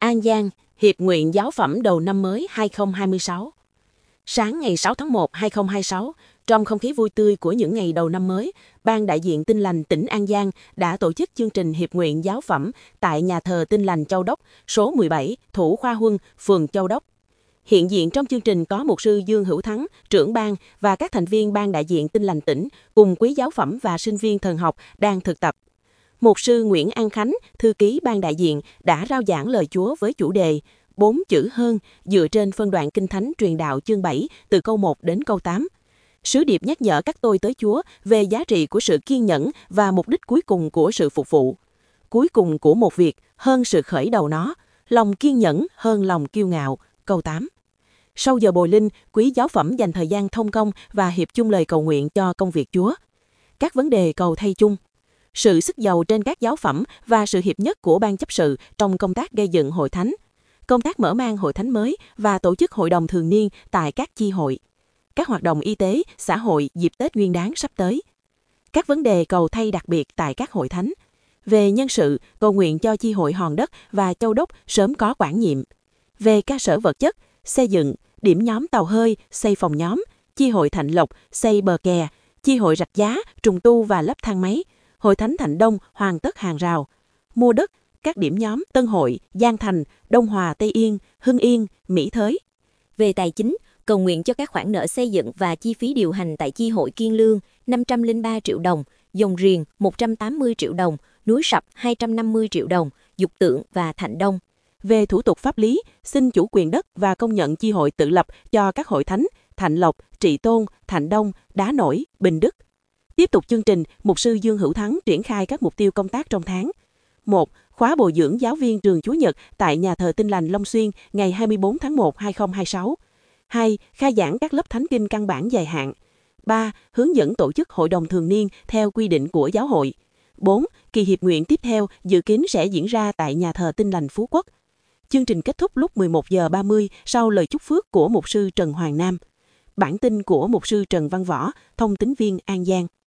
An Giang, Hiệp nguyện giáo phẩm đầu năm mới 2026. Sáng ngày 6 tháng 1, 2026, trong không khí vui tươi của những ngày đầu năm mới, Ban đại diện Tin lành tỉnh An Giang đã tổ chức chương trình Hiệp nguyện giáo phẩm tại nhà thờ Tin lành Châu Đốc, số 17, Thủ Khoa Huân, phường Châu Đốc. Hiện diện trong chương trình có mục sư Dương Hữu Thắng, trưởng ban và các thành viên Ban đại diện Tin lành tỉnh cùng quý giáo phẩm và sinh viên thần học đang thực tập. Mục sư Nguyễn An Khánh, thư ký Ban đại diện, đã rao giảng lời Chúa với chủ đề 4 chữ hơn dựa trên phân đoạn Kinh Thánh truyền đạo chương 7 từ câu 1 đến câu 8. Sứ điệp nhắc nhở các tôi tới Chúa về giá trị của sự kiên nhẫn và mục đích cuối cùng của sự phục vụ. Cuối cùng của một việc hơn sự khởi đầu nó, lòng kiên nhẫn hơn lòng kiêu ngạo, câu 8. Sau giờ bồi linh, quý giáo phẩm dành thời gian thông công và hiệp chung lời cầu nguyện cho công việc Chúa. Các vấn đề cầu thay chung. Sự sức giàu trên các giáo phẩm và sự hiệp nhất của ban chấp sự trong công tác gây dựng hội thánh, công tác mở mang hội thánh mới và tổ chức hội đồng thường niên tại các chi hội, các hoạt động y tế, xã hội dịp Tết Nguyên đán sắp tới, các vấn đề cầu thay đặc biệt tại các hội thánh, về nhân sự, cầu nguyện cho chi hội Hòn Đất và Châu Đốc sớm có quản nhiệm, về cơ sở vật chất, xây dựng, điểm nhóm tàu hơi, xây phòng nhóm, chi hội Thạnh Lộc, xây bờ kè, chi hội Rạch Giá, trùng tu và lắp thang máy, Hội Thánh Thạnh Đông hoàn tất hàng rào, mua đất, các điểm nhóm Tân Hội, Giang Thành, Đông Hòa, Tây Yên, Hưng Yên, Mỹ Thới. Về tài chính, cầu nguyện cho các khoản nợ xây dựng và chi phí điều hành tại chi hội Kiên Lương 503 triệu đồng, Dòng Riềng 180 triệu đồng, Núi Sập 250 triệu đồng, Dục Tượng và Thạnh Đông. Về thủ tục pháp lý, xin chủ quyền đất và công nhận chi hội tự lập cho các hội thánh Thạnh Lộc, Trị Tôn, Thạnh Đông, Đá Nổi, Bình Đức. Tiếp tục chương trình, mục sư Dương Hữu Thắng triển khai các mục tiêu công tác trong tháng. 1. Khóa bồi dưỡng giáo viên trường Chúa Nhật tại nhà thờ Tin lành Long Xuyên ngày 24 tháng 1, 2026. 2. Khai giảng các lớp thánh kinh căn bản dài hạn. 3. Hướng dẫn tổ chức hội đồng thường niên theo quy định của giáo hội. 4. Kỳ hiệp nguyện tiếp theo dự kiến sẽ diễn ra tại nhà thờ Tin lành Phú Quốc. Chương trình kết thúc lúc 11 giờ 30 sau lời chúc phước của mục sư Trần Hoàng Nam. Bản tin của mục sư Trần Văn Võ, thông tín viên An Giang.